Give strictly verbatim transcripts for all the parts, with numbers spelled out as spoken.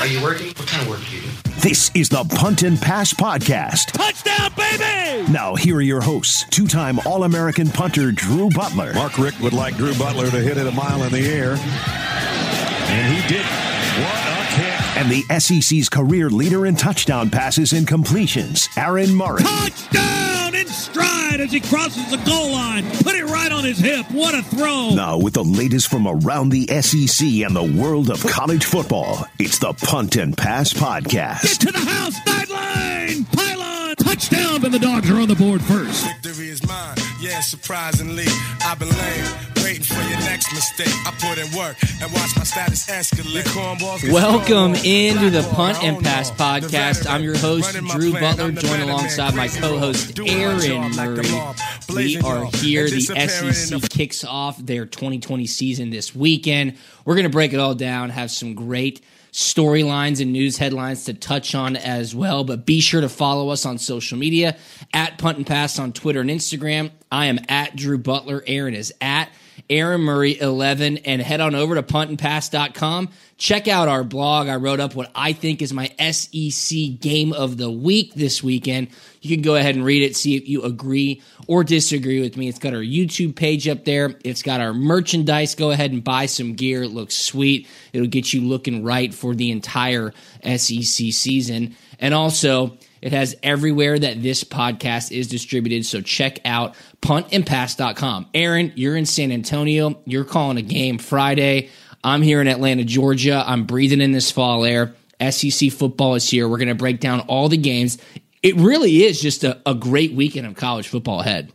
Are you working? What kind of work do you do? This is the Punt and Pass Podcast. Touchdown, baby! Now, here are your hosts, two-time All-American punter Drew Butler. Mark Richt would like Drew Butler to hit it a mile in the air. And he did. What a kick. And the S E C's career leader in touchdown passes and completions, Aaron Murray. Touchdown in stride as he crosses the goal line. Put it right on his hip. What a throw. Now, with the latest from around the S E C and the world of college football, it's the Punt and Pass Podcast. Get to the house, sideline, pylon, touchdown, and the Dogs are on the board first. Victory is mine, yeah, surprisingly. I've been laying, waiting for your next mistake. I put in work and watch my status escalate. Welcome into the Punt and Pass Podcast. I'm your host, Drew Butler, joined alongside my co-host, Aaron Murray. We are here. The S E C kicks off their twenty twenty season this weekend. We're going to break it all down, have some great storylines and news headlines to touch on as well. But be sure to follow us on social media, at Punt and Pass on Twitter and Instagram. I am at Drew Butler. Aaron is at Aaron Murray eleven, and head on over to punt and pass dot com. Check out our blog. I wrote up what I think is my S E C game of the week this weekend. You can go ahead and read it, see if you agree or disagree with me. It's got our YouTube page up there. It's got our merchandise. Go ahead and buy some gear. It looks sweet. It'll get you looking right for the entire S E C season. And also, it has everywhere that this podcast is distributed, so check out punt and pass dot com. Aaron, you're in San Antonio. You're calling a game Friday. I'm here in Atlanta, Georgia. I'm breathing in this fall air. S E C football is here. We're going to break down all the games. It really is just a, a great weekend of college football ahead.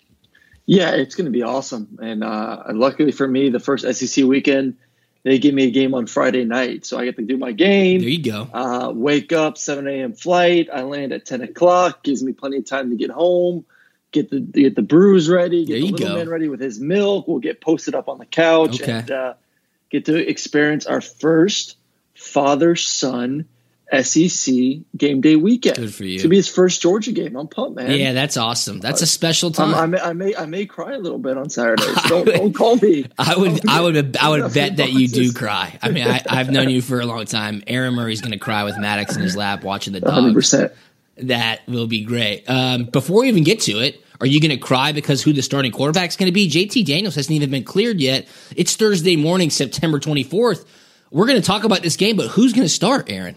Yeah, it's going to be awesome. And uh, luckily for me, the first S E C weekend, they give me a game on Friday night. So I get to do my game. There you go. Uh, wake up, seven a.m. flight. I land at ten o'clock. Gives me plenty of time to get home, get the get the brews ready, get there the you little go. man ready with his milk. We'll get posted up on the couch Okay. and uh, get to experience our first father-son S E C game day weekend. Good for you. It's going to be his first Georgia game. I'm pumped, man. Yeah, that's awesome. That's a special time. I'm, I, may, I may I may cry a little bit on Saturdays. Don't, don't call me. I would I would I would bet that you do boxes. cry. I mean, I, I've known you for a long time. Aaron Murray's going to cry with Maddox in his lap watching the one hundred dogs. percent. That will be great. Um, before we even get to it, are you going to cry because who the starting quarterback is going to be? J T Daniels hasn't even been cleared yet. It's Thursday morning, September twenty-fourth. We're going to talk about this game, but who's going to start, Aaron?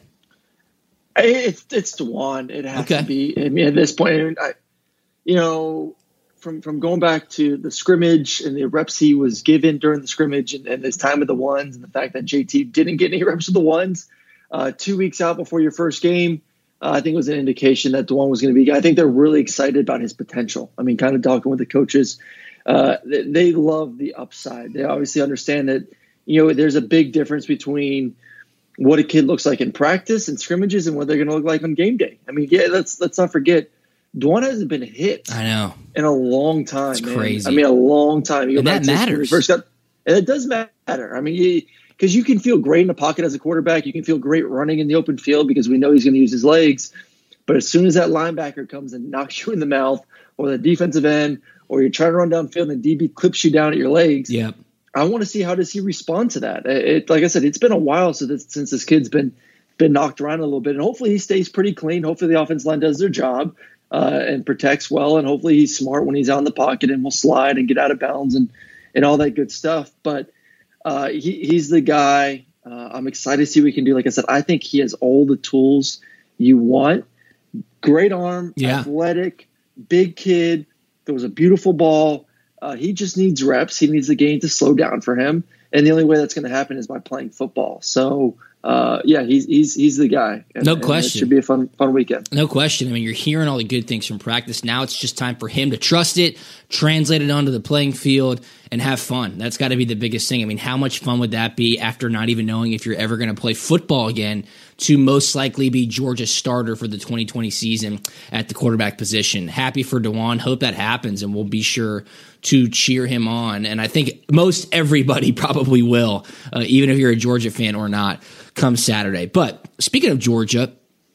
It's it's Dwan. It has Okay. to be. I mean, at this point, I, you know, from from going back to the scrimmage and the reps he was given during the scrimmage and, and his time with the ones and the fact that J T didn't get any reps with the ones, uh, two weeks out before your first game, uh, I think was an indication that Dwan was going to be. I think they're really excited about his potential. I mean, kind of talking with the coaches, uh, they, they love the upside. They obviously understand that, you know, there's a big difference between what a kid looks like in practice and scrimmages and what they're going to look like on game day. I mean, yeah, let's let's not forget, Dwan hasn't been hit I know. in a long time. It's man. crazy. I mean, a long time. You go And back that to when he matters. First got, and it does matter. I mean, because you, you can feel great in the pocket as a quarterback. You can feel great running in the open field because we know he's going to use his legs. But as soon as that linebacker comes and knocks you in the mouth, or the defensive end, or you're trying to run downfield and the D B clips you down at your legs, Yep. I want to see how does he respond to that. It, like I said, it's been a while since this, since this kid's been been knocked around a little bit, and hopefully he stays pretty clean. Hopefully the offense line does their job uh, and protects well, and hopefully he's smart when he's out in the pocket and will slide and get out of bounds and and all that good stuff. But uh, he, he's the guy. Uh, I'm excited to see what he can do. Like I said, I think he has all the tools you want. Great arm, Yeah. athletic, big kid. There was a beautiful ball. Uh, he just needs reps. He needs the game to slow down for him. And the only way that's going to happen is by playing football. So, uh, yeah, he's he's he's the guy. And, No and question. It should be a fun fun weekend. No question. I mean, you're hearing all the good things from practice. Now it's just time for him to trust it, translate it onto the playing field, and have fun. That's got to be the biggest thing. I mean, how much fun would that be after not even knowing if you're ever going to play football again, to most likely be Georgia's starter for the twenty twenty season at the quarterback position? Happy for Dwan. Hope that happens, and we'll be sure to cheer him on. And I think most everybody probably will, uh, even if you're a Georgia fan or not, come Saturday. But speaking of Georgia,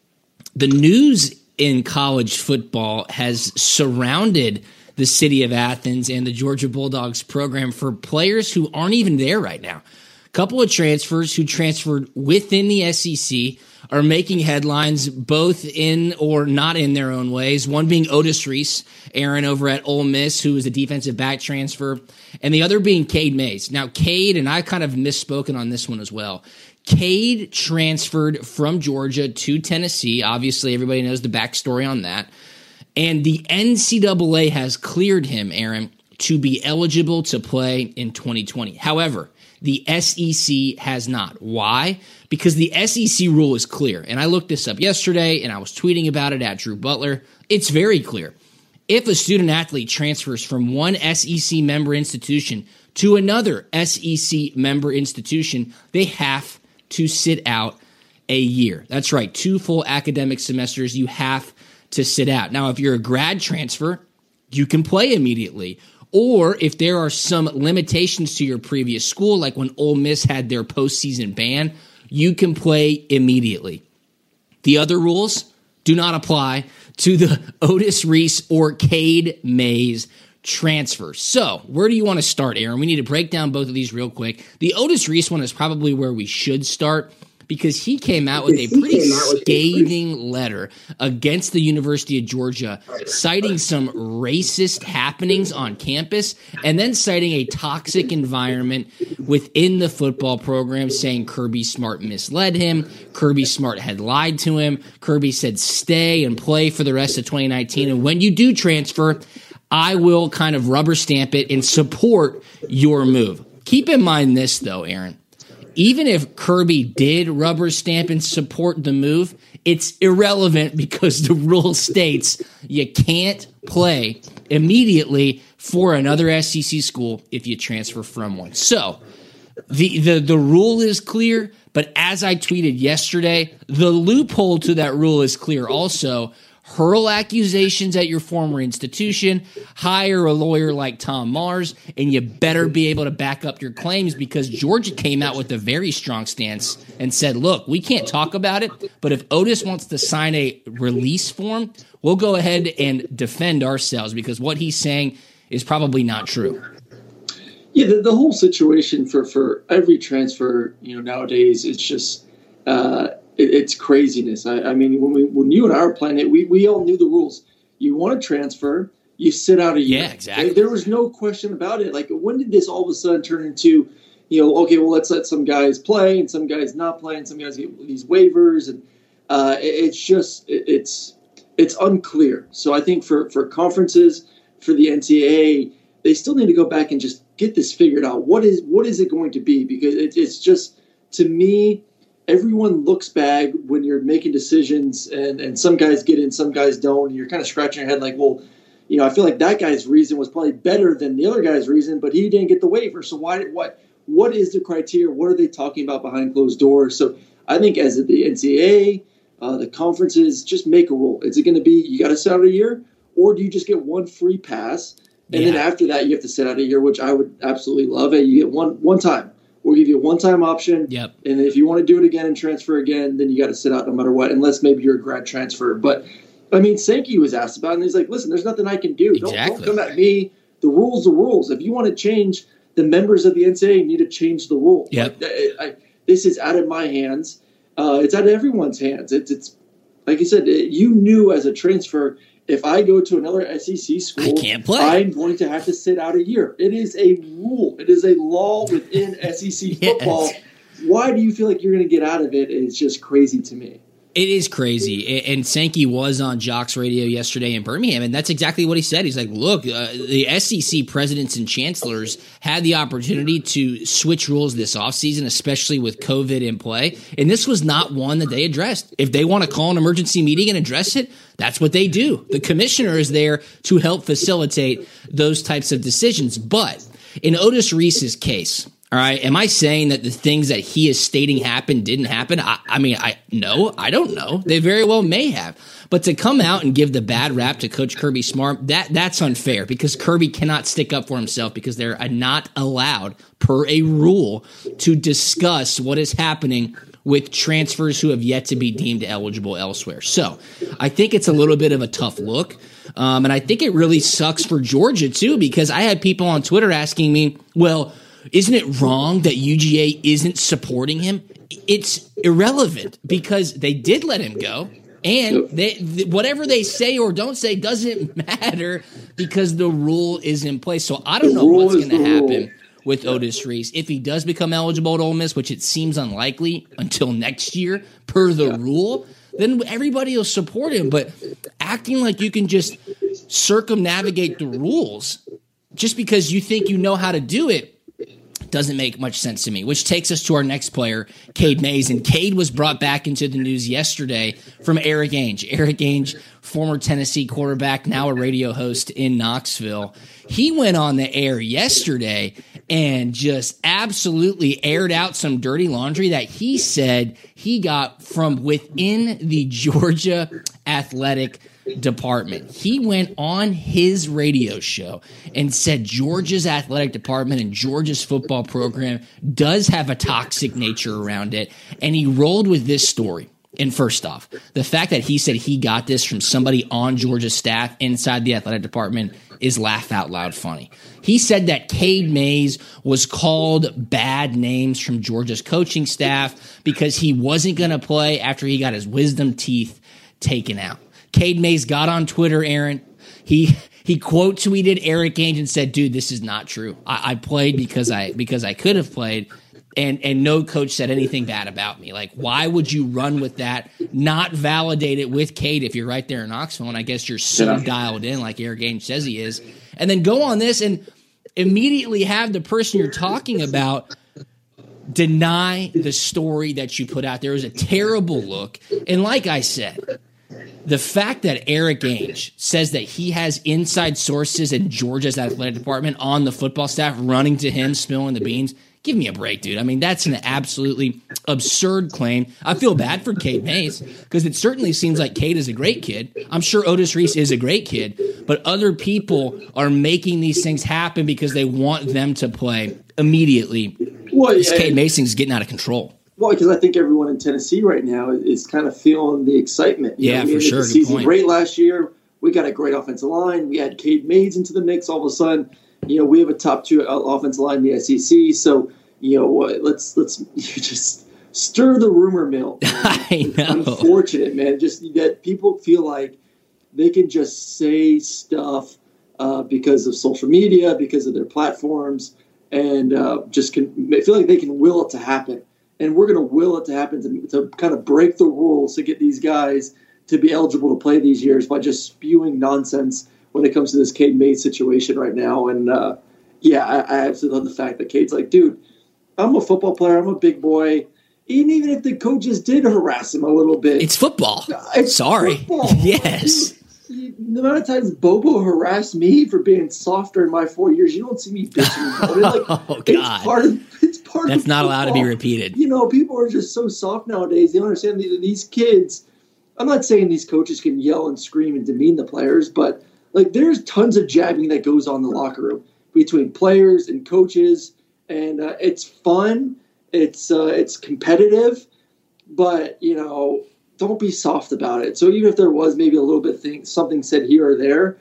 the news in college football has surrounded the city of Athens and the Georgia Bulldogs program for players who aren't even there right now. couple of transfers who transferred within the S E C are making headlines both in or not in their own ways. One being Otis Reese, Aaron over at Ole Miss, who is a defensive back transfer, and the other being Cade Mays. Now, Cade, and I kind of misspoken on this one as well. Cade transferred from Georgia to Tennessee. Obviously, everybody knows the backstory on that. And the N C double A has cleared him, Aaron, to be eligible to play in twenty twenty. However, the S E C has not. Why? Because the S E C rule is clear. And I looked this up yesterday, and I was tweeting about it at Drew Butler. It's very clear. If a student athlete transfers from one S E C member institution to another S E C member institution, they have to sit out a year. That's right, two full academic semesters you have to sit out. Now, if you're a grad transfer, you can play immediately. Or if there are some limitations to your previous school, like when Ole Miss had their postseason ban, you can play immediately. The other rules do not apply to the Otis Reese or Cade Mays transfers. So where do you want to start, Aaron? We need to break down both of these real quick. The Otis Reese one is probably where we should start, because he came out with a pretty scathing letter against the University of Georgia, citing some racist happenings on campus, and then citing a toxic environment within the football program, saying Kirby Smart misled him, Kirby Smart had lied to him, Kirby said stay and play for the rest of twenty nineteen, and when you do transfer, I will kind of rubber stamp it and support your move. Keep in mind this, though, Aaron. Even if Kirby did rubber stamp and support the move, it's irrelevant because the rule states you can't play immediately for another S E C school if you transfer from one. So the, the, the rule is clear, but as I tweeted yesterday, the loophole to that rule is clear also. Hurl accusations at your former institution, hire a lawyer like Tom Mars, and you better be able to back up your claims, because Georgia came out with a very strong stance and said, look, we can't talk about it, but if Otis wants to sign a release form, we'll go ahead and defend ourselves, because what he's saying is probably not true. Yeah, the, the whole situation for, for every transfer, you know, nowadays, it's just uh, – it's craziness. I, I mean, when we, when you and I were playing it, we, we all knew the rules. You want to transfer, you sit out a year. Yeah, exactly. There was no question about it. Like, when did this all of a sudden turn into, you know, okay, well, let's let some guys play and some guys not play and some guys get these waivers, and uh, it, it's just it, it's it's unclear. So I think for for conferences, for the N C double A, they still need to go back and just get this figured out. What is what is it going to be? Because it, it's just, to me, everyone looks bad when you're making decisions, and, and some guys get in, some guys don't. And you're kind of scratching your head like, well, you know, I feel like that guy's reason was probably better than the other guy's reason, but he didn't get the waiver. So why? What? What is the criteria? What are they talking about behind closed doors? So I think as the N C double A, uh, the conferences, just make a rule. Is it going to be you got to sit out a year, or do you just get one free pass, and yeah. then after that you have to sit out a year, which I would absolutely love. Hey, you get one one time. We'll give you a one-time option, yep. and if you want to do it again and transfer again, then you got to sit out no matter what, unless maybe you're a grad transfer. But, I mean, Sankey was asked about it, and he's like, listen, there's nothing I can do. Exactly. Don't, don't come at me. The rules are rules. If you want to change, the members of the N C double A need to change the rule. Yep. Like, I, I, this is out of my hands. Uh, it's out of everyone's hands. It's, it's like you said, it, you knew as a transfer, if I go to another S E C school, I can't play. I'm going to have to sit out a year. It is a rule. It is a law within S E C football. Yes. Why do you feel like you're going to get out of it? It's just crazy to me. It is crazy. And Sankey was on Jocks Radio yesterday in Birmingham, and that's exactly what he said. He's like, look, uh, the S E C presidents and chancellors had the opportunity to switch rules this offseason, especially with COVID in play, and this was not one that they addressed. If they want to call an emergency meeting and address it, that's what they do. The commissioner is there to help facilitate those types of decisions. But in Otis Reese's case, all right, am I saying that the things that he is stating happened didn't happen? I, I mean, I no, I don't know. They very well may have. But to come out and give the bad rap to Coach Kirby Smart, that that's unfair, because Kirby cannot stick up for himself, because they're not allowed, per a rule, to discuss what is happening with transfers who have yet to be deemed eligible elsewhere. So I think it's a little bit of a tough look. Um, and I think it really sucks for Georgia, too, because I had people on Twitter asking me, well, isn't it wrong that U G A isn't supporting him? It's irrelevant because they did let him go. And they, th- whatever they say or don't say doesn't matter because the rule is in place. So I don't know what's going to happen with Otis Reese if he does become eligible at Ole Miss, which it seems unlikely until next year per the yeah. rule. Then everybody will support him. But acting like you can just circumnavigate the rules just because you think you know how to do it doesn't make much sense to me, which takes us to our next player, Cade Mays. And Cade was brought back into the news yesterday from Eric Ainge. Eric Ainge, former Tennessee quarterback, now a radio host in Knoxville. He went on the air yesterday and just absolutely aired out some dirty laundry that he said he got from within the Georgia Athletic Department. He went on his radio show and said Georgia's athletic department and Georgia's football program does have a toxic nature around it. And he rolled with this story. And first off, the fact that he said he got this from somebody on Georgia's staff inside the athletic department is laugh out loud funny. He said that Cade Mays was called bad names from Georgia's coaching staff because he wasn't going to play after he got his wisdom teeth taken out. Cade Mays got on Twitter, Aaron. He he quote tweeted Eric Ainge and said, "Dude, this is not true. I, I played because I because I could have played, and and no coach said anything bad about me. Like, why would you run with that? Not validate it with Cade if you're right there in Knoxville, and I guess you're so yeah. dialed in, like Eric Ainge says he is, and then go on this and immediately have the person you're talking about deny the story that you put out there. It was a terrible look, and like I said." The fact that Eric Ainge says that he has inside sources in Georgia's athletic department on the football staff running to him, spilling the beans, give me a break, dude. I mean, that's an absolutely absurd claim. I feel bad for Cade Mays because it certainly seems like Cade is a great kid. I'm sure Otis Reese is a great kid, but other people are making these things happen because they want them to play immediately. Well, this Cade Mays thing's getting out of control. Well, because I think everyone in Tennessee right now is kind of feeling the excitement. You yeah, know, I mean, for sure. The season great last year. We got a great offensive line. We had Cade Mays into the mix. All of a sudden, you know, we have a top two offensive line in the S E C. So, you know, let's let's just stir the rumor mill. I know. Unfortunate, man. Just that people feel like they can just say stuff uh, because of social media, because of their platforms, and uh, just can feel like they can will it to happen. And we're going to will it to happen to, to kind of break the rules to get these guys to be eligible to play these years by just spewing nonsense when it comes to this Cade Mays situation right now. And, uh, yeah, I, I absolutely love the fact that Cade's like, dude, I'm a football player. I'm a big boy. And even if the coaches did harass him a little bit. It's football. It's Sorry. Football. Yes. The amount of times Bobo harassed me for being softer in my four years, you don't see me bitching about it. Like, oh, God. It's part of it's part That's of not football. allowed to be repeated. You know, people are just so soft nowadays. They don't understand that these kids. I'm not saying these coaches can yell and scream and demean the players, but like there's tons of jabbing that goes on in the locker room between players and coaches, and uh, it's fun. It's uh, it's competitive, but you know. Don't be soft about it. So even if there was maybe a little bit thing, something said here or there,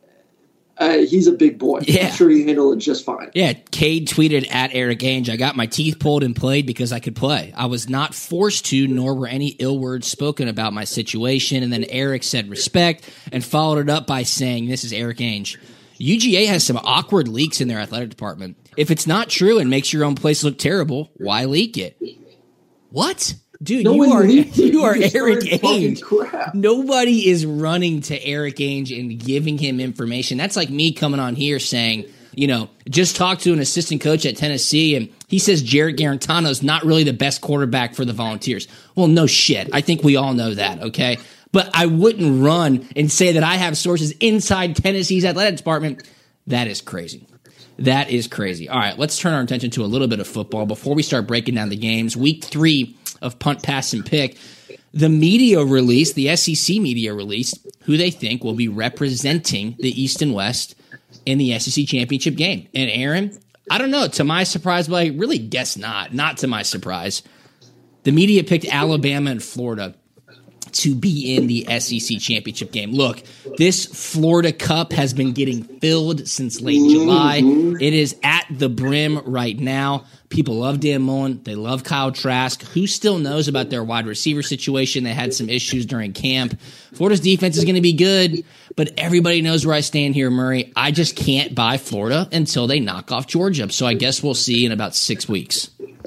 uh, he's a big boy. Yeah. I'm sure he handled it just fine. Yeah, Cade tweeted at Eric Ainge, I got my teeth pulled and played because I could play. I was not forced to, nor were any ill words spoken about my situation. And then Eric said respect and followed it up by saying, this is Eric Ainge, U G A has some awkward leaks in their athletic department. If it's not true and makes your own place look terrible, why leak it? What? Dude, no you are you, you are you Eric Ainge. Crap. Nobody is running to Eric Ainge and giving him information. That's like me coming on here saying, you know, just talked to an assistant coach at Tennessee, and he says Jarrett Garantano is not really the best quarterback for the Volunteers. Well, no shit. I think we all know that, okay? But I wouldn't run and say that I have sources inside Tennessee's athletic department. That is crazy. That is crazy. All right, let's turn our attention to a little bit of football before we start breaking down the games. Week three of Punt, Pass, and Pick. The media released, the S E C media released, who they think will be representing the East and West in the S E C championship game. And Aaron, I don't know, to my surprise, but I really guess not. Not to my surprise. The media picked Alabama and Florida to be in the S E C championship game. Look, this Florida Cup has been getting filled since late July. It is at the brim right now. People love Dan Mullen. They love Kyle Trask. Who still knows about their wide receiver situation? They had some issues during camp. Florida's defense is going to be good, but everybody knows where I stand here, Murray. I just can't buy Florida until they knock off Georgia. So I guess we'll see in about six weeks.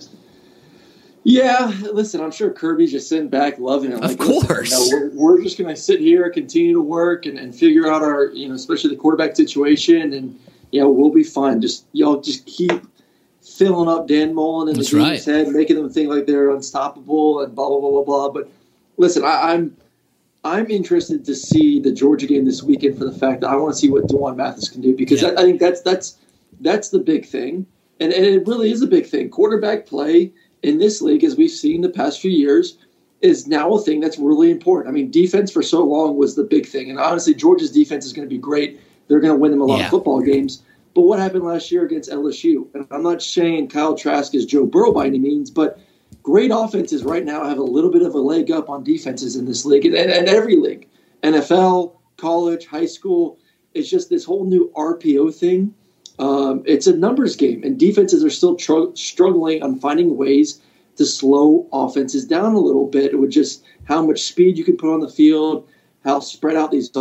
Yeah, listen, I'm sure Kirby's just sitting back loving it. Like, of course. Listen, you know, we're, we're just going to sit here, continue to work, and, and figure out our, you know, especially the quarterback situation, and, you know, we'll be fine. Just, y'all just keep filling up Dan Mullen and the team's right. head, making them think like they're unstoppable and blah, blah, blah, blah, blah. But, listen, I, I'm I'm interested to see the Georgia game this weekend for the fact that I want to see what D'Wan Mathis can do, because yeah. I, I think that's that's that's the big thing, and, and it really is a big thing. Quarterback play in this league, as we've seen the past few years, is now a thing that's really important. I mean, defense for so long was the big thing. And honestly, Georgia's defense is going to be great. They're going to win them a lot yeah. of football games. But what happened last year against L S U? And I'm not saying Kyle Trask is Joe Burrow by any means, but great offenses right now have a little bit of a leg up on defenses in this league, and, and, and every league, N F L, college, high school. It's just this whole new R P O thing. Um, it's a numbers game, and defenses are still tr- struggling on finding ways to slow offenses down a little bit with just how much speed you can put on the field, how spread out these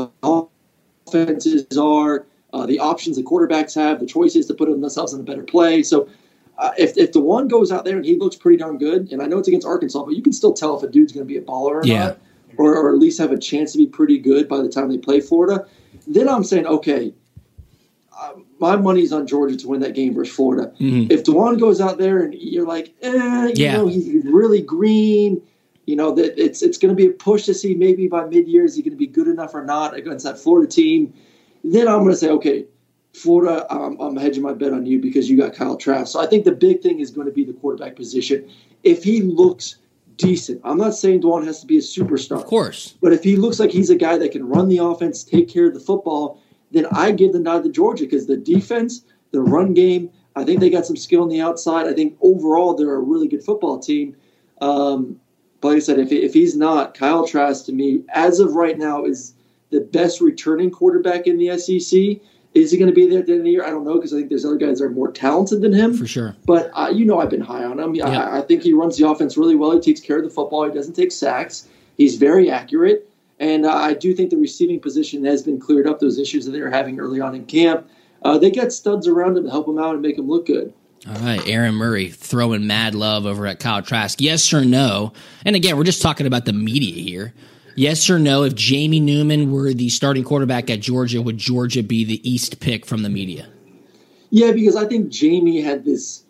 offenses are, uh, the options the quarterbacks have, the choices to put themselves in a better play. So uh, if, if D'Wan goes out there and he looks pretty darn good, and I know it's against Arkansas, but you can still tell if a dude's going to be a baller or yeah. not, or, or at least have a chance to be pretty good by the time they play Florida, then I'm saying, okay, uh, my money's on Georgia to win that game versus Florida. Mm-hmm. If D'Wan goes out there and you're like, eh, you yeah. know, he's really green, you know, that it's it's going to be a push to see maybe by mid-year is he going to be good enough or not against that Florida team, then I'm going to say, okay, Florida, um, I'm hedging my bet on you because you got Kyle Trask. So I think the big thing is going to be the quarterback position. If he looks decent, I'm not saying D'Wan has to be a superstar. Of course. But if he looks like he's a guy that can run the offense, take care of the football, then I give the nod to Georgia because the defense, the run game, I think they got some skill on the outside. I think overall they're a really good football team. Um, but like I said, if, if he's not, Kyle Trask to me, as of right now, is the best returning quarterback in the S E C. Is he going to be there at the end of the year? I don't know because I think there's other guys that are more talented than him. For sure. But uh, you know I've been high on him. Yeah. I, I think he runs the offense really well. He takes care of the football. He doesn't take sacks. He's very accurate. And uh, I do think the receiving position has been cleared up, those issues that they were having early on in camp. Uh, they got studs around him to help him out and make him look good. All right, Aaron Murray throwing mad love over at Kyle Trask. Yes or no? And again, we're just talking about the media here. Yes or no, if Jamie Newman were the starting quarterback at Georgia, would Georgia be the East pick from the media? Yeah, because I think Jamie had this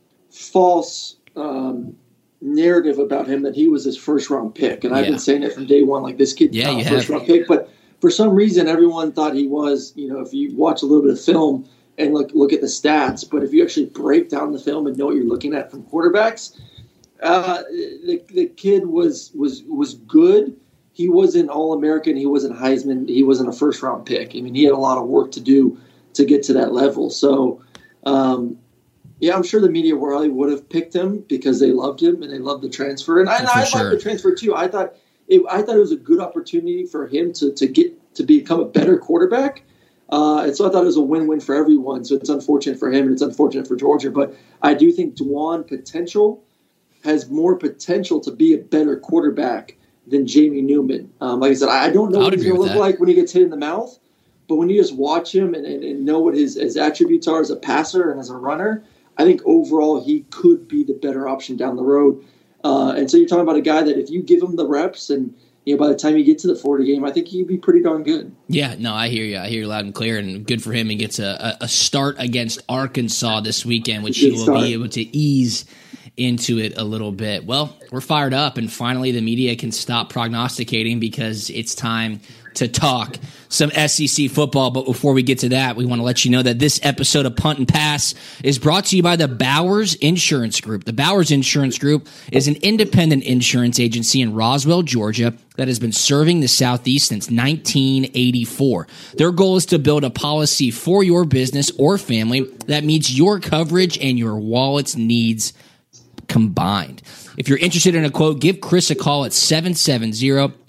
false um, narrative about him that he was his first-round pick. And I've Yeah. been saying it from day one, like this kid's Yeah, not you a have. first-round pick. But for some reason, everyone thought he was, you know, if you watch a little bit of film and look, look at the stats, but if you actually break down the film and know what you're looking at from quarterbacks, uh, the, the kid was was was good. He wasn't All-American. He wasn't Heisman. He wasn't a first-round pick. I mean, he had a lot of work to do to get to that level. So, um, yeah, I'm sure the media probably would have picked him because they loved him and they loved the transfer. And I, and I sure. loved the transfer too. I thought it, I thought it was a good opportunity for him to to get to become a better quarterback. Uh, and so I thought it was a win-win for everyone. So it's unfortunate for him and it's unfortunate for Georgia. But I do think D'Wan potential has more potential to be a better quarterback than Jamie Newman. Um, like I said, I don't know I what would he's agree going to with look that. like when he gets hit in the mouth, but when you just watch him and, and, and know what his, his attributes are as a passer and as a runner, I think overall he could be the better option down the road. Uh, and so you're talking about a guy that if you give him the reps and you know by the time you get to the Florida game, I think he'd be pretty darn good. Yeah, no, I hear you. I hear you loud and clear, and good for him. He gets a, a start against Arkansas this weekend, which he will start. be able to ease into it a little bit. Well, we're fired up, and finally the media can stop prognosticating because it's time to talk some S E C football. But before we get to that, we want to let you know that this episode of Punt and Pass is brought to you by the Bowers Insurance Group. The Bowers Insurance Group is an independent insurance agency in Roswell, Georgia, that has been serving the Southeast since nineteen eighty-four. Their goal is to build a policy for your business or family that meets your coverage and your wallet's needs combined. If you're interested in a quote, give Chris a call at seven seven zero,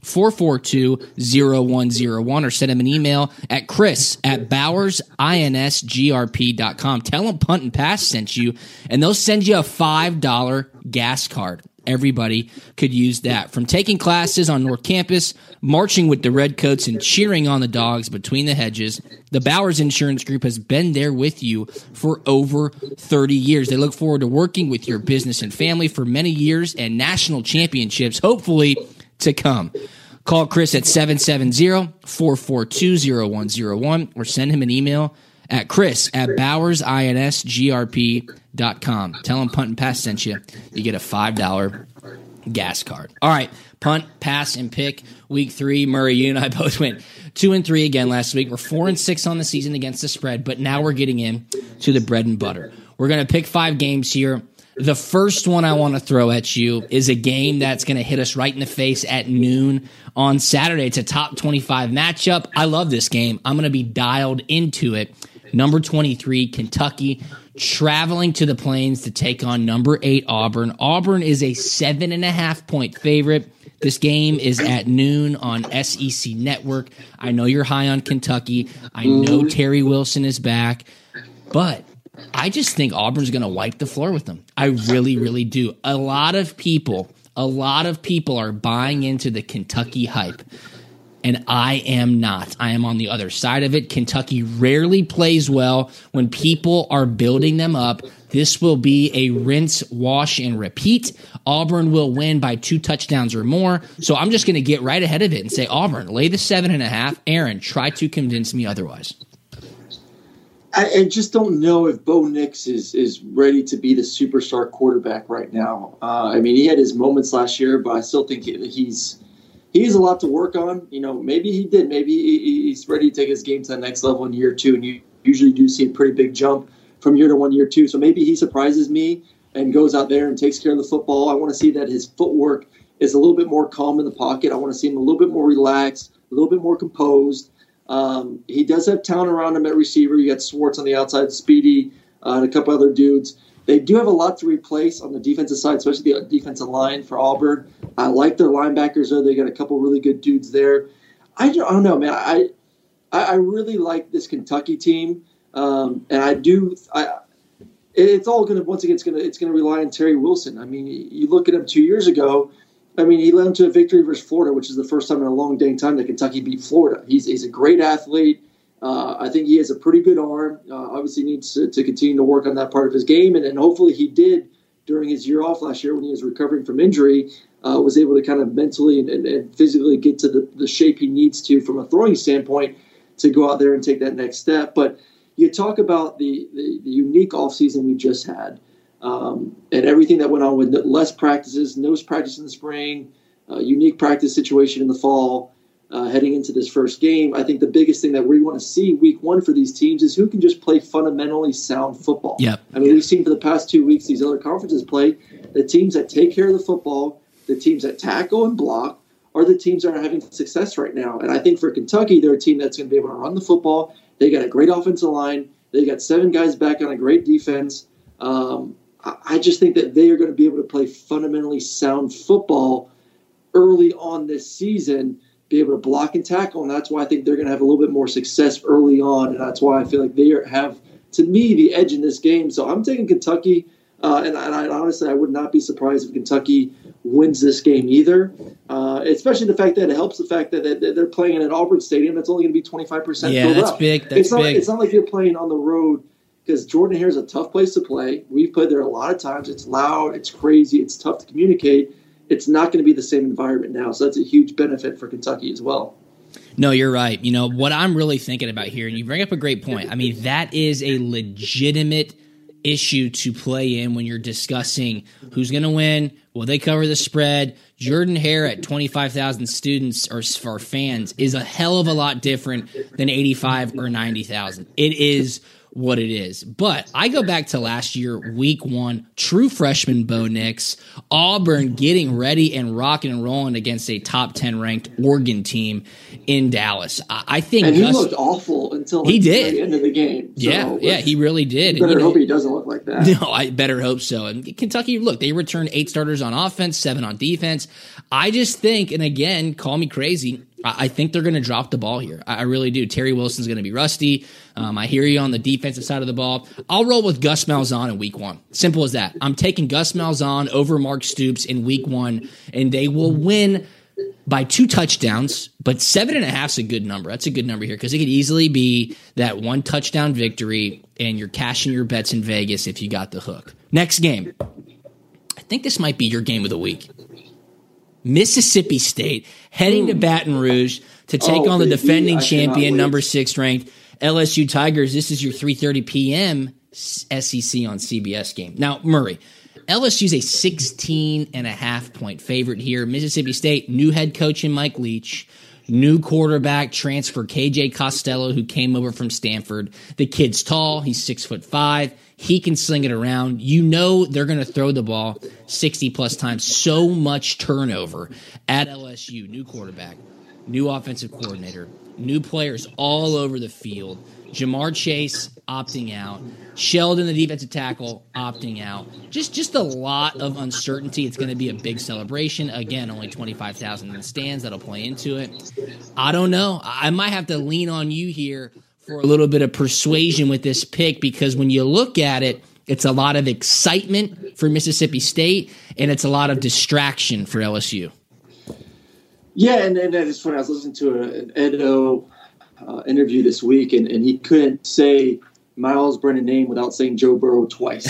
four four two, zero one zero one or send him an email at chris at bowers ins g r p dot com. Tell him Punt and Pass sent you, and they'll send you a five dollar gas card. Everybody could use that. From taking classes on North Campus, marching with the Redcoats, and cheering on the Dogs between the hedges, the Bowers Insurance Group has been there with you for over thirty years. They look forward to working with your business and family for many years and national championships, hopefully, to come. Call Chris at seven seven zero, four four two, zero one zero one or send him an email at chris at bowers ins g r p dot com. Tell him Punt and Pass sent you. You get a five dollar gas card. All right, Punt, Pass, and Pick week three. Murray, you and I both went two and three again last week. We're four and six on the season against the spread, but now we're getting in to the bread and butter. We're going to pick five games here. The first one I want to throw at you is a game that's going to hit us right in the face at noon on Saturday. It's a top twenty-five matchup. I love this game. I'm going to be dialed into it. Number twenty-three, Kentucky, traveling to the Plains to take on number eight, Auburn. Auburn is a seven and a half point favorite. This game is at noon on S E C Network. I know you're high on Kentucky. I know Terry Wilson is back, but I just think Auburn's going to wipe the floor with them. I really, really do. A lot of people, a lot of people are buying into the Kentucky hype, and I am not. I am on the other side of it. Kentucky rarely plays well when people are building them up. This will be a rinse, wash, and repeat. Auburn will win by two touchdowns or more. So I'm just going to get right ahead of it and say, Auburn, lay the seven and a half. Aaron, try to convince me otherwise. I, I just don't know if Bo Nix is is ready to be the superstar quarterback right now. Uh, I mean, he had his moments last year, but I still think he's he has a lot to work on. You know, maybe he did. Maybe he, he's ready to take his game to the next level in year two, and you usually do see a pretty big jump from year to one, year two. So maybe he surprises me and goes out there and takes care of the football. I want to see that his footwork is a little bit more calm in the pocket. I want to see him a little bit more relaxed, a little bit more composed. Um, he does have talent around him at receiver. You got Swartz on the outside, Speedy, uh, and a couple other dudes. They do have a lot to replace on the defensive side, especially the defensive line for Auburn. I like their linebackers there. They got a couple really good dudes there. I don't, I don't know, man. I I really like this Kentucky team, um, and I do. I it's all going to once again it's going to it's going to rely on Terry Wilson. I mean, you look at him two years ago. I mean, he led them to a victory versus Florida, which is the first time in a long dang time that Kentucky beat Florida. He's he's a great athlete. Uh, I think he has a pretty good arm. Uh, obviously needs to, to continue to work on that part of his game, and, and hopefully he did during his year off last year when he was recovering from injury, uh, was able to kind of mentally and, and, and physically get to the, the shape he needs to from a throwing standpoint to go out there and take that next step. But you talk about the, the, the unique offseason we just had. Um, and everything that went on with less practices, no practice in the spring, uh, unique practice situation in the fall, uh, heading into this first game. I think the biggest thing that we want to see week one for these teams is who can just play fundamentally sound football. Yep. I mean, we've seen for the past two weeks these other conferences play. The teams that take care of the football, the teams that tackle and block, are the teams that are having success right now. And I think for Kentucky, they're a team that's going to be able to run the football. They got a great offensive line. They got seven guys back on a great defense. Um, I just think that they are going to be able to play fundamentally sound football early on this season, be able to block and tackle, and that's why I think they're going to have a little bit more success early on, and that's why I feel like they are, have, to me, the edge in this game. So I'm taking Kentucky, uh, and, and I, honestly, I would not be surprised if Kentucky wins this game either, uh, especially the fact that it helps the fact that they're playing at Auburn Stadium. That's only going to be twenty-five percent yeah, filled that's up. Big. That's it's not, big. It's not like you're playing on the road, because Jordan Hare is a tough place to play. We've played there a lot of times. It's loud. It's crazy. It's tough to communicate. It's not going to be the same environment now. So that's a huge benefit for Kentucky as well. No, you're right. You know, what I'm really thinking about here, and you bring up a great point. I mean, that is a legitimate issue to play in when you're discussing who's going to win. Will they cover the spread? Jordan Hare at twenty-five thousand students or for fans is a hell of a lot different than eighty-five or ninety thousand. It is what it is. But I go back to last year, week one, true freshman Bo Nix, Auburn getting ready and rocking and rolling against a top ten ranked Oregon team in Dallas. I, I think and he Gus, looked awful until he did. the end of the game. So yeah, yeah, he really did. Better and, you know, hope he doesn't look like that. No, I better hope so. And Kentucky, look, they returned eight starters on offense, seven on defense. I just think, and again, call me crazy, I think they're going to drop the ball here. I really do. Terry Wilson's going to be rusty. Um, I hear you on the defensive side of the ball. I'll roll with Gus Malzahn in week one. Simple as that. I'm taking Gus Malzahn over Mark Stoops in week one, and they will win by two touchdowns, but seven and a half is a good number. That's a good number here because it could easily be that one touchdown victory, and you're cashing your bets in Vegas if you got the hook. Next game. I think this might be your game of the week. Mississippi State heading to Baton Rouge to take Oh, on the baby, defending I cannot champion, wait. number six ranked L S U Tigers. This is your three thirty p.m. S E C on C B S game. Now, Murray, L S U's a sixteen and a half point favorite here. Mississippi State, new head coach in Mike Leach, new quarterback transfer K J Costello, who came over from Stanford. The kid's tall. He's six foot five. He can sling it around. You know they're going to throw the ball sixty plus times. So much turnover at L S U. New quarterback, new offensive coordinator, new players all over the field. Jamar Chase opting out. Sheldon, the defensive tackle, opting out. Just just a lot of uncertainty. It's going to be a big celebration. Again, only twenty-five thousand in the stands. That'll play into it. I don't know. I might have to lean on you here for a little bit of persuasion with this pick because when you look at it, it's a lot of excitement for Mississippi State and it's a lot of distraction for L S U. Yeah, and, and it's funny. I was listening to a, an Edo uh, interview this week, and, and he couldn't say Miles Brennan name without saying Joe Burrow twice.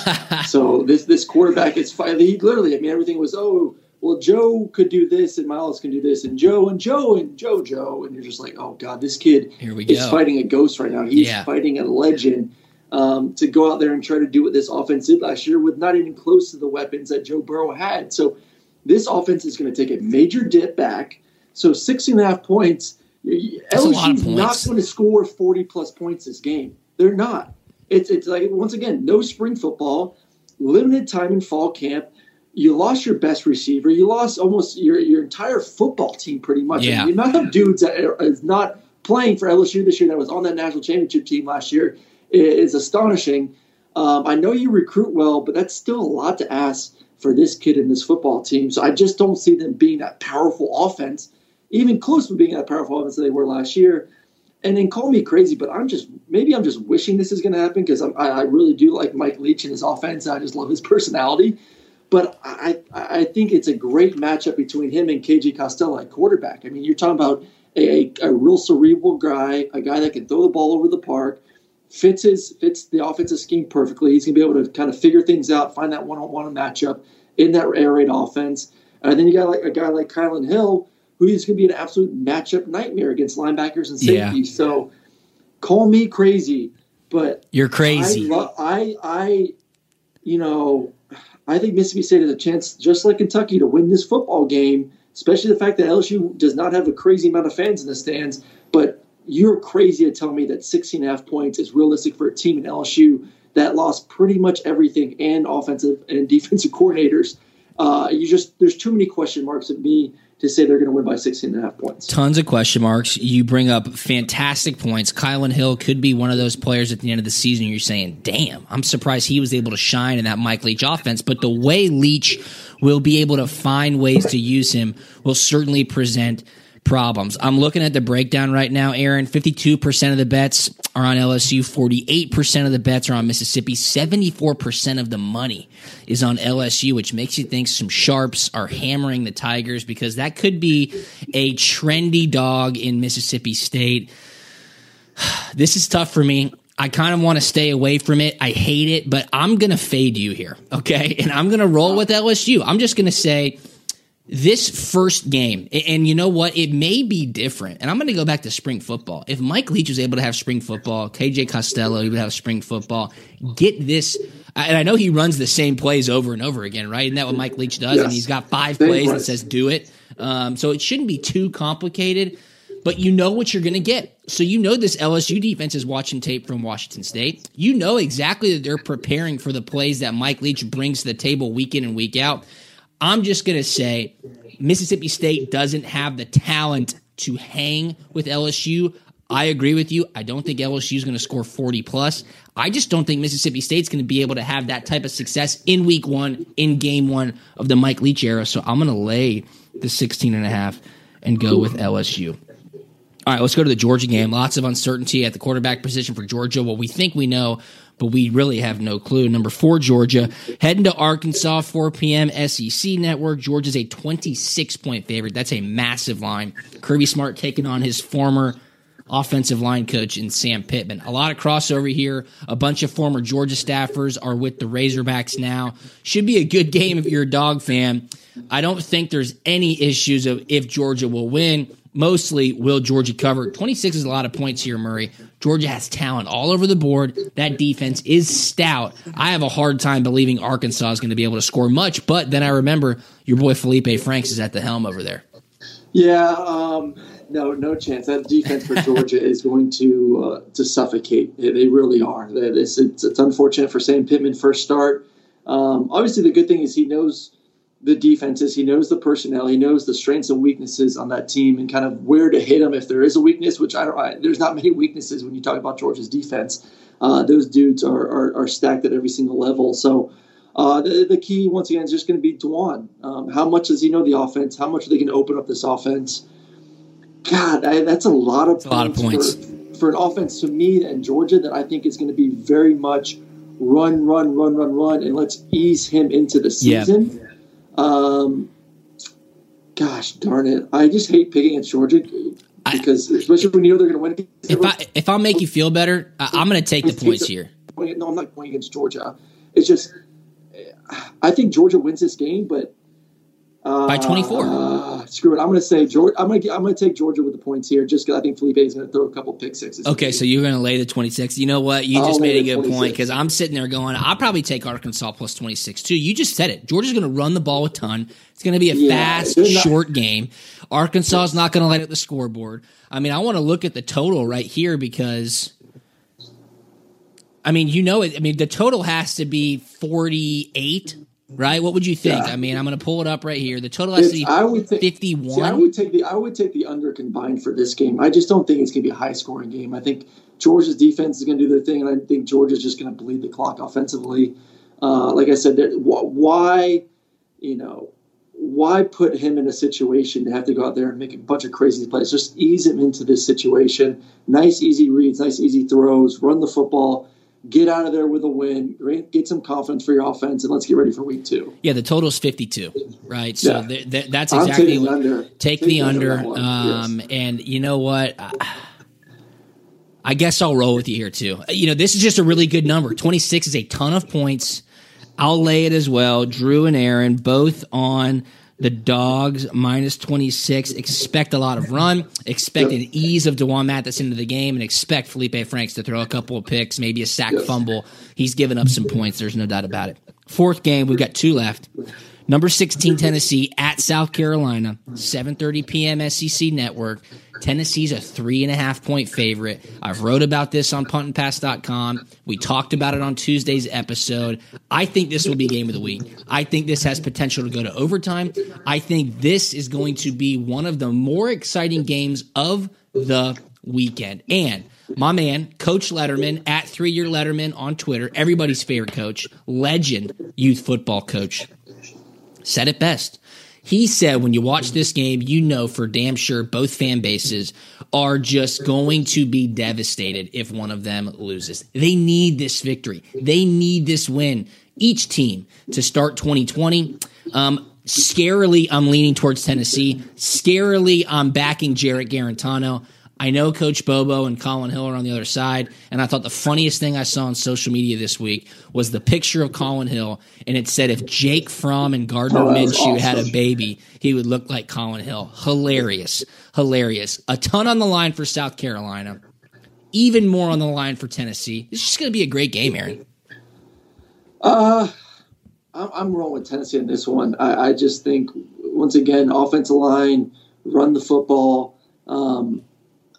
So this this quarterback is he literally. I mean, everything was oh well, Joe could do this and Miles can do this, and Joe and Joe and Joe Joe, and you're just like, oh god, this kid Here we is go. fighting a ghost right now. He's Yeah. fighting a legend. Um, to go out there and try to do what this offense did last year with not even close to the weapons that Joe Burrow had. So this offense is going to take a major dip back. So sixteen and a half points. That's a lot of L S U's points. not going to score forty plus points this game. They're not. It's it's like once again, no spring football, limited time in fall camp. You lost your best receiver. You lost almost your your entire football team pretty much. Yeah. I mean, the amount of dudes that are, is not playing for L S U this year that was on that national championship team last year is astonishing. Um, I know you recruit well, but that's still a lot to ask for this kid in this football team. So I just don't see them being that powerful offense, even close to being that powerful offense that they were last year. And then call me crazy, but I'm just maybe I'm just wishing this is going to happen because I, I really do like Mike Leach and his offense. I just love his personality. But I, I think it's a great matchup between him and K J Costello at quarterback. I mean, you're talking about a, a real cerebral guy, a guy that can throw the ball over the park, fits his fits the offensive scheme perfectly. He's going to be able to kind of figure things out, find that one-on-one matchup in that air raid offense. And then you got like a guy like Kylan Hill, who is going to be an absolute matchup nightmare against linebackers and safeties. Yeah. So call me crazy, but You're crazy. I, lo- I, I, you know, I think Mississippi State has a chance, just like Kentucky, to win this football game, especially the fact that L S U does not have a crazy amount of fans in the stands. But you're crazy to tell me that sixteen and a half points is realistic for a team in L S U that lost pretty much everything and offensive and defensive coordinators. Uh, you just there's too many question marks at me to say they're going to win by sixteen and a half points. Tons of question marks. You bring up fantastic points. Kylan Hill could be one of those players at the end of the season you're saying, damn, I'm surprised he was able to shine in that Mike Leach offense. But the way Leach will be able to find ways to use him will certainly present problems. I'm looking at the breakdown right now, Aaron. fifty-two percent of the bets are on L S U. forty-eight percent of the bets are on Mississippi. seventy-four percent of the money is on L S U, which makes you think some sharps are hammering the Tigers because that could be a trendy dog in Mississippi State. This is tough for me. I kind of want to stay away from it. I hate it, but I'm going to fade you here, okay? And I'm going to roll with L S U. I'm just going to say this first game, and you know what? It may be different. And I'm going to go back to spring football. If Mike Leach was able to have spring football, K J Costello, he would have spring football. Get this. And I know he runs the same plays over and over again, right? Isn't that what Mike Leach does? Yes. And he's got five Same plays plays. that says do it. Um, so it shouldn't be too complicated. but you know what you're going to get. So you know this L S U defense is watching tape from Washington State. You know exactly that they're preparing for the plays that Mike Leach brings to the table week in and week out. I'm just going to say Mississippi State doesn't have the talent to hang with L S U. I agree with you. I don't think L S U is going to score forty plus. I just don't think Mississippi State's going to be able to have that type of success in week one, in game one of the Mike Leach era. So I'm going to lay the sixteen and a half and go with L S U. All right, let's go to the Georgia game. Lots of uncertainty at the quarterback position for Georgia. Well, we think we know, but we really have no clue. Number four, Georgia, heading to Arkansas, four p.m. S E C Network. Georgia's a twenty-six point favorite. That's a massive line. Kirby Smart taking on his former offensive line coach in Sam Pittman. A lot of crossover here. A bunch of former Georgia staffers are with the Razorbacks now. Should be a good game if you're a Dog fan. I don't think there's any issues of if Georgia will win. Mostly, will Georgia cover? twenty-six is a lot of points here, Murray. Georgia has talent all over the board. That defense is stout. I have a hard time believing Arkansas is going to be able to score much, but then I remember your boy Felipe Franks is at the helm over there. Yeah, um, no, no chance. That defense for Georgia is going to uh, to suffocate. They, they really are. It's, it's, it's unfortunate for Sam Pittman first start. Um, obviously, the good thing is he knows the defenses, he knows the personnel, he knows the strengths and weaknesses on that team, and kind of where to hit them if there is a weakness. Which I don't. I, there's not many weaknesses when you talk about Georgia's defense. Uh, those dudes are, are are stacked at every single level. So. Uh, the, the key, once again, is just going to be Dwan. Um, how much does he know the offense? How much are they going to open up this offense? God, I, that's a lot of points, a lot of points. For, for an offense to me and Georgia that I think is going to be very much run, run, run, run, run, and let's ease him into the season. Yeah. Um, gosh darn it. I just hate picking at Georgia because, I, especially when you know they're going to win. If, I, if I'll make you feel better, I, I'm going to take the points here. No, I'm not going against Georgia. It's just – I think Georgia wins this game, but uh, by twenty-four. Uh, screw it. I'm going to say Georgia. I'm going to I'm going to take Georgia with the points here, just because I think Felipe is going to throw a couple pick sixes. Okay, so you're going to lay the twenty-six. You know what? You just I'll made a good twenty-six point because I'm sitting there going, I'll probably take Arkansas plus twenty-six too. You just said it. Georgia's going to run the ball a ton. It's going to be a yeah, fast, not- short game. Arkansas is not going to light up the scoreboard. I mean, I want to look at the total right here because. I mean, you know it. I mean, the total has to be forty-eight, right? What would you think? Yeah. I mean, I'm going to pull it up right here. The total has it's, to be I would fifty-one. See, I would take the I would take the under combined for this game. I just don't think it's going to be a high scoring game. I think Georgia's defense is going to do their thing, and I think Georgia's just going to bleed the clock offensively. Uh, like I said, why, you know, why put him in a situation to have to go out there and make a bunch of crazy plays? Just ease him into this situation. Nice, easy reads, nice, easy throws. Run the football. Get out of there with a win, get some confidence for your offense, and let's get ready for week two. Yeah, the total is fifty-two, right? So yeah. th- th- that's exactly what under. Take, take the under. under um, yes. And you know what? I, I guess I'll roll with you here too. You know, this is just a really good number. twenty-six is a ton of points. I'll lay it as well. Drew and Aaron both on the Dogs minus twenty-six. Expect a lot of run. Expect yep. an ease of DeJuan Mathis into the game, and expect Felipe Franks to throw a couple of picks, maybe a sack yes. fumble. He's given up some points. There's no doubt about it. Fourth game, we've got two left. Number sixteen, Tennessee at South Carolina, seven thirty p.m. S E C Network. Tennessee's a three and a half point favorite. I've wrote about this on punt and pass dot com. We talked about it on Tuesday's episode. I think this will be game of the week. I think this has potential to go to overtime. I think this is going to be one of the more exciting games of the weekend. And my man, Coach Letterman, at three-year Letterman on Twitter, everybody's favorite coach, legend youth football coach, said it best. He said when you watch this game, you know for damn sure both fan bases are just going to be devastated if one of them loses. They need this victory. They need this win. Each team to start twenty twenty. Um, scarily, I'm leaning towards Tennessee. Scarily, I'm backing Jarrett Garantano. I know Coach Bobo and Colin Hill are on the other side, and I thought the funniest thing I saw on social media this week was the picture of Colin Hill, and it said if Jake Fromm and Gardner oh, Minshew awesome. had a baby, he would look like Colin Hill. Hilarious. Hilarious. A ton on the line for South Carolina. Even more on the line for Tennessee. It's just going to be a great game, Aaron. Uh, I'm rolling with Tennessee in this one. I, I just think, once again, offensive line, run the football. Um,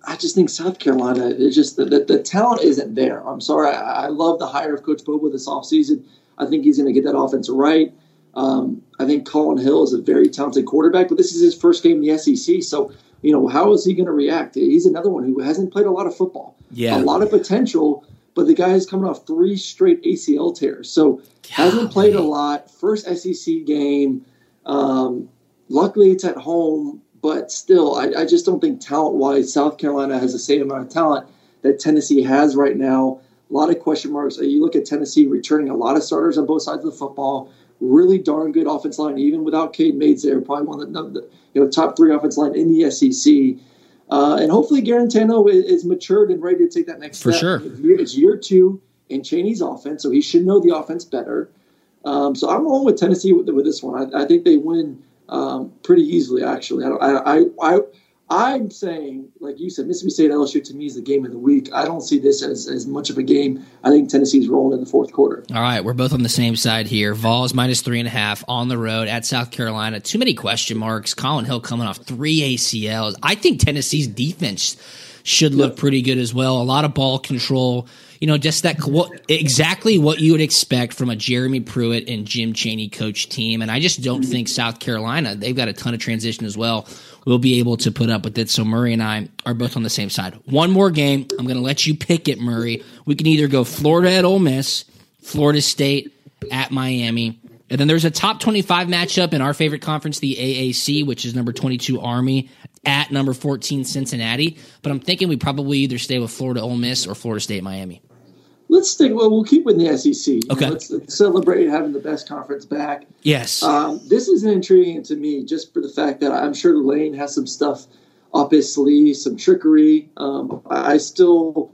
I just think South Carolina, it's just the, the, the talent isn't there. I'm sorry. I, I love the hire of Coach Bobo this offseason. I think he's going to get that offense right. Um, I think Colin Hill is a very talented quarterback, but this is his first game in the S E C. So, you know, how is he going to react? He's another one who hasn't played a lot of football. Yeah. A lot of potential, but the guy is coming off three straight A C L tears. So Golly. hasn't played a lot. First S E C game. Um, luckily, it's at home. But still, I, I just don't think talent-wise South Carolina has the same amount of talent that Tennessee has right now. A lot of question marks. You look at Tennessee returning a lot of starters on both sides of the football. Really darn good offense line, even without Cade Mays there. Probably one of the, the you know top three offense line in the S E C. Uh, and hopefully Garantano is, is matured and ready to take that next For step. sure. It's year two in Chaney's offense, so he should know the offense better. Um, so I'm rolling with Tennessee with, with this one. I, I think they win Um, pretty easily, actually. I, I, I, I, I'm saying, like you said, Mississippi State L S U to me is the game of the week. I don't see this as, as much of a game. I think Tennessee's rolling in the fourth quarter. All right, we're both on the same side here. Vols minus three and a half on the road at South Carolina. Too many question marks. Colin Hill coming off three A C Ls. I think Tennessee's defense should look pretty good as well. A lot of ball control. You know, just that what, exactly what you would expect from a Jeremy Pruitt and Jim Chaney coach team. And I just don't think South Carolina, they've got a ton of transition as well, will be able to put up with it. So Murray and I are both on the same side. One more game. I'm going to let you pick it, Murray. We can either go Florida at Ole Miss, Florida State at Miami. And then there's a top twenty-five matchup in our favorite conference, the A A C, which is number twenty-two Army at number fourteen Cincinnati. But I'm thinking we probably either stay with Florida Ole Miss or Florida State Miami. Let's stick. Well, we'll keep with the S E C. Okay. Let's celebrate having the best conference back. Yes. Um, this is intriguing to me just for the fact that I'm sure Lane has some stuff up his sleeve, some trickery. Um, I still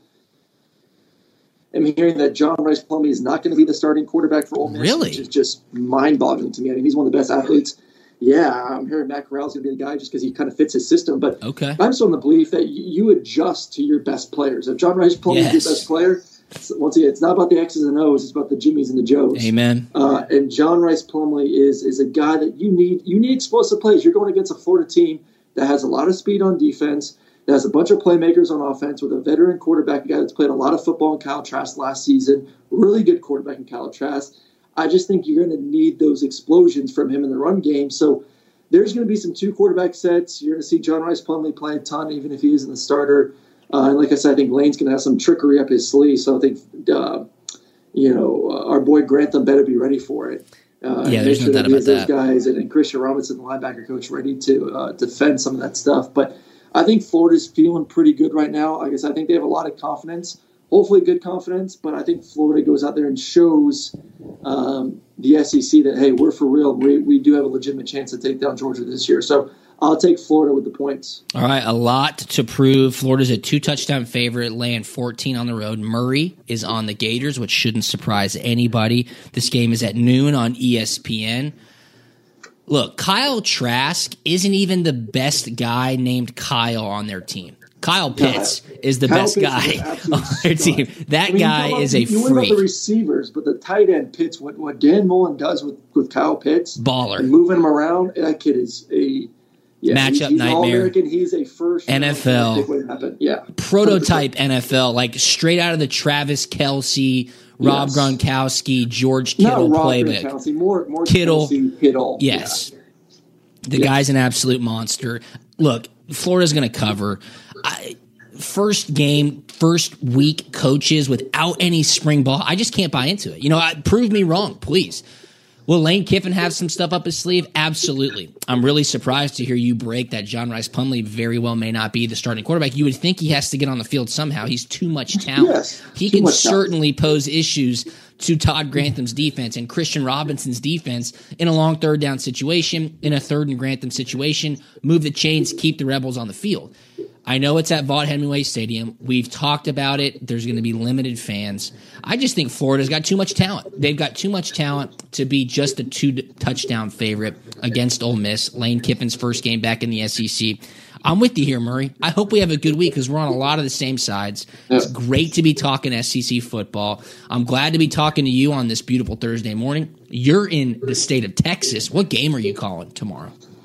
am hearing that John Rice Plumlee is not going to be the starting quarterback for Ole Miss, Really? which is just mind-boggling to me. I mean, he's one of the best athletes. Yeah, I'm hearing Matt Corral's going to be the guy just because he kind of fits his system. But Okay. I'm still in the belief that you, you adjust to your best players. If John Rice Plumlee Yes. is your best player, once again, it's not about the X's and O's. It's about the Jimmies and the Joes. Amen. Uh, and John Rice Plumlee is is a guy that you need. You need explosive plays. You're going against a Florida team that has a lot of speed on defense, that has a bunch of playmakers on offense with a veteran quarterback, a guy that's played a lot of football in Kyle Trask last season. Really good quarterback in Kyle Trask. I just think you're going to need those explosions from him in the run game. So there's going to be some two quarterback sets. You're going to see John Rice Plumlee play a ton, even if he isn't the starter. Uh, and like I said, I think Lane's going to have some trickery up his sleeve. So I think, uh, you know, uh, our boy Grantham better be ready for it. Uh, Yeah, there's no doubt he has about those that. guys and, and Christian Robinson, the linebacker coach, ready to uh, defend some of that stuff. But I think Florida's feeling pretty good right now. I guess I think they have a lot of confidence, hopefully good confidence. But I think Florida goes out there and shows um, the S E C that, hey, we're for real. We, we do have a legitimate chance to take down Georgia this year. So I'll take Florida with the points. All right, a lot to prove. Florida's a two-touchdown favorite, laying fourteen on the road. Murray is on the Gators, which shouldn't surprise anybody. This game is at noon on E S P N. Look, Kyle Trask isn't even the best guy named Kyle on their team. Kyle Pitts is the Kyle best Pitts guy is an absolute on their stud. team. That I mean, guy you know, is a you wonder about freak. the receivers, but the tight end Pitts, what, what Dan Mullen does with, with Kyle Pitts, Baller. and moving him around, that kid is a yeah, Matchup he's, he's nightmare. All-American. He's a first N F L. I think what happened. Yeah, Prototype N F L, like straight out of the Travis Kelce, Rob Yes. Gronkowski, George Kittle Not Rob playbook. Gronkowski, more more Kittle. Kelce, Kittle. Yes. The Yeah. guy's an absolute monster. Look, Florida's going to cover. I, first game, first week coaches without any spring ball. I just can't buy into it. You know, I, prove me wrong, please. Will Lane Kiffin have some stuff up his sleeve? Absolutely. I'm really surprised to hear you break that John Rice Plumlee very well may not be the starting quarterback. You would think he has to get on the field somehow. He's too much talent. Yes, he too can much talent. certainly pose issues to Todd Grantham's defense and Christian Robinson's defense in a long third down situation, in a third and Grantham situation, move the chains, keep the Rebels on the field. I know it's at Vaught Hemingway Stadium. We've talked about it. There's going to be limited fans. I just think Florida's got too much talent. They've got too much talent to be just a two-touchdown favorite against Ole Miss. Lane Kiffin's first game back in the S E C. I'm with you here, Murray. I hope we have a good week because we're on a lot of the same sides. It's great to be talking S E C football. I'm glad to be talking to you on this beautiful Thursday morning. You're in the state of Texas. What game are you calling tomorrow?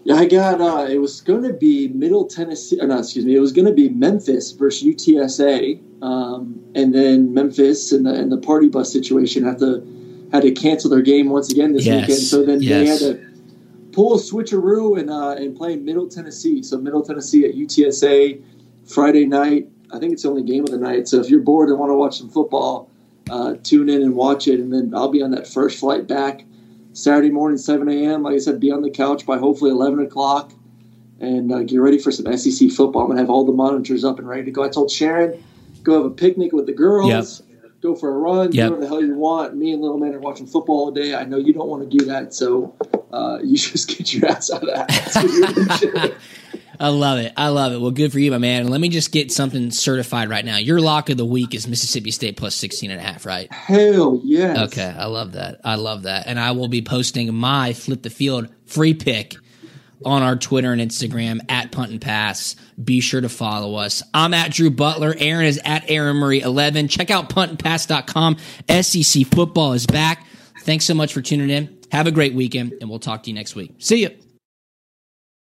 Yeah, I got. Uh, it was going to be Middle Tennessee. Or no, excuse me. It was going to be Memphis versus U T S A, um, and then Memphis and the and the party bus situation had to had to cancel their game once again this yes. weekend. So then yes. they had to pull a switcheroo and uh, and play Middle Tennessee. So Middle Tennessee at U T S A Friday night. I think it's the only game of the night. So if you're bored and want to watch some football, uh, tune in and watch it. And then I'll be on that first flight back Saturday morning, seven a.m. Like I said, be on the couch by hopefully eleven o'clock and uh, get ready for some S E C football. I'm going to have all the monitors up and ready to go. I told Sharon, go have a picnic with the girls, yep. go for a run, yep. do whatever the hell you want. Me and little man are watching football all day. I know you don't want to do that, so uh, you just get your ass out of that. I love it. I love it. Well, good for you, my man. Let me just get something certified right now. Your lock of the week is Mississippi State plus sixteen and a half, right? Hell yes. Okay. I love that. I love that. And I will be posting my Flip the Field free pick on our Twitter and Instagram at Punt and Pass. Be sure to follow us. I'm at Drew Butler. Aaron is at Aaron Murray eleven. Check out punt and pass dot com. S E C football is back. Thanks so much for tuning in. Have a great weekend, and we'll talk to you next week. See you.